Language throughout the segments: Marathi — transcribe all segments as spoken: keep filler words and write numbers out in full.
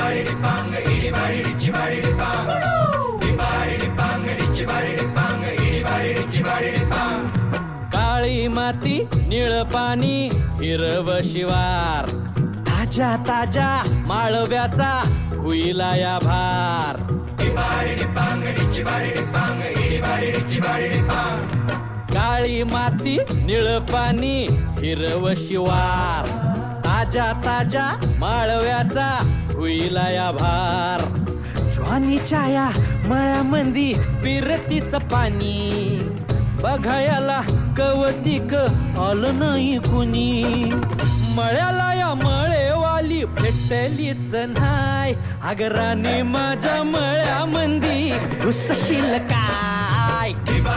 काळी माती निळ पाणी हिरव शिवार ताजा ताजा माळव्याचा हुईला या भार काळी माती निळ पाणी हिरव शिवार ताजा ताजा माळव्याचा हुईला या भार ज्वानीच्या या मळ्यामंदी पिरतीचं पाणी बघायला कवतिक आलं नाही कुणी मळ्याला या मळेवाली भेटलीच नाय अगराने माझ्या मळ्यामंदी घुसशील काय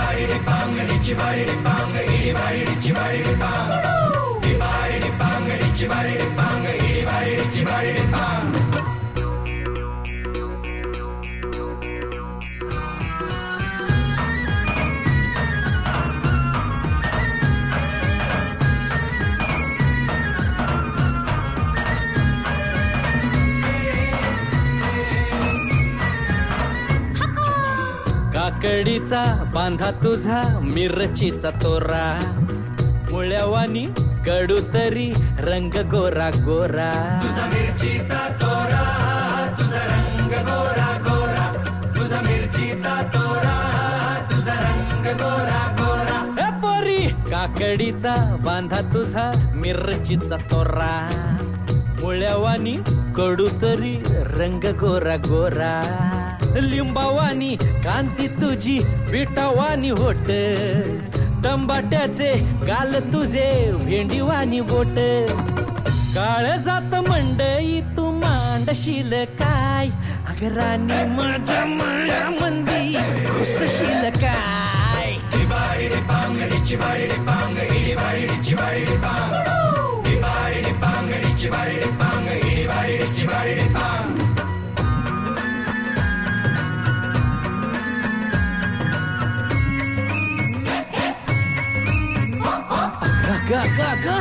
काकडीचा बांधा तुझा मिरचीचा तोरा मुळ्यावानी कडू तरी रंग गोरा गोरा तुझा मिरचीचा तोरा तुझा रंग गोरा गोरा तुझा मिरचीचा तोरा तुझा रंग गोरा गोरा ए पोरी काकडीचा बांधा तुझा मिरचीचा तोरा मुळ्यावानी कडू तरी रंग गोरा गोरा लिंबावानी कांती तुझी पिठावानी होट टंबाट्याचे गाल तुझे भेंडीवानी बोट काळ जात मंडई तू मांडशील काय अगरानी माझ्या मळ्यामंदी घुसशील काय गा गा गा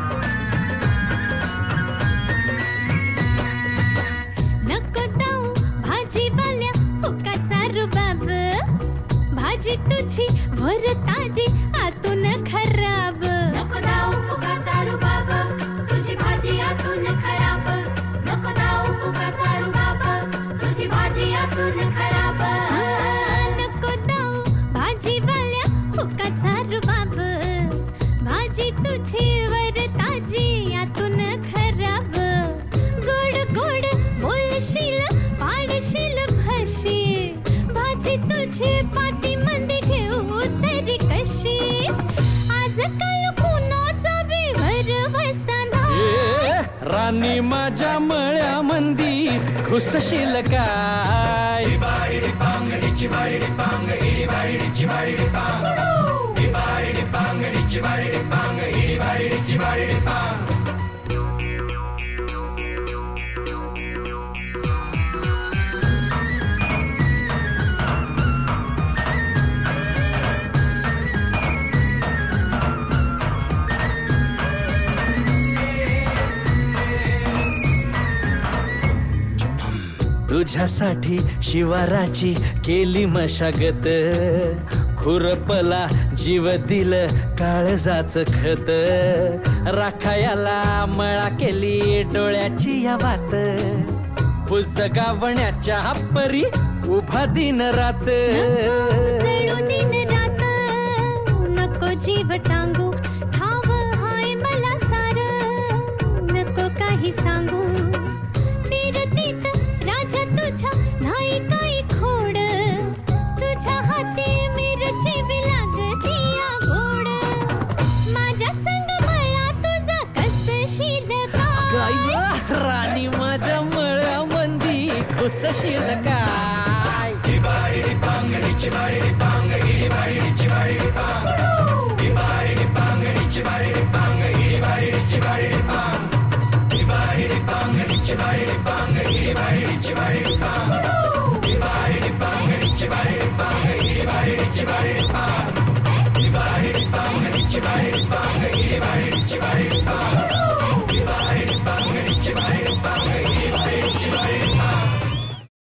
नको जाऊ भाजीवाल्या फुकाचा रुबाब भाजी तुझी वर ताजी आतून खराब नको जाऊ फुकाचा रुबाब तुझी भाजी आतून खराब नको जाऊ फुकाचा रुबाब तुझी भाजी आतून खराब नको जाऊ भाजीवाल्या फुकाचा रुबाब भाजी तुझी वर ताजी आतून खराब गोड गोड बोलशील पाडशील भाशी भाजी तुझी पाटी मध्ये घेऊ तरी कशी आजकाल कुणाचा विवर वसाना राणी माझ्या मळ्यामंदी घुसशील काय तुझ्यासाठी शिवाराची केली मशागत खुरपला जीव दिल काळजाच खत राखायाला मळा केली डोळ्याची या वात पुजगावण्याच्या परी उभा दिन रात दिन रात नको जीव टांगू ठाव हाय मला सार नको काही सांगू फिरतीत राजा तुझ्या नाही काही खोड तुझ्या हाती मिरची बी लागती या गोड माझ्या संग मला तुझा कसशील काय राणी माझ्या मळ्यामंदी घुसशील काय Chibari,